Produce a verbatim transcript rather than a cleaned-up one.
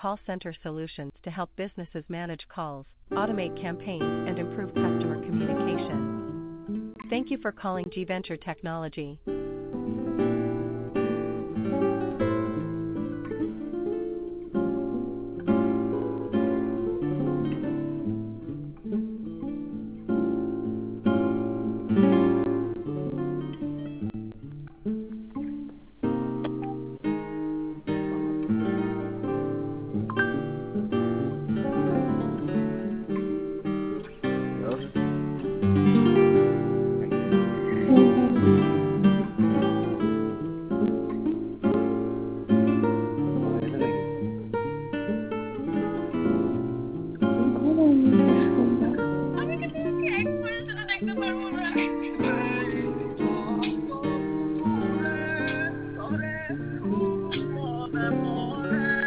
call center solutions to help businesses manage calls, automate campaigns, and improve customer communication. Thank you for calling G Venture Technology.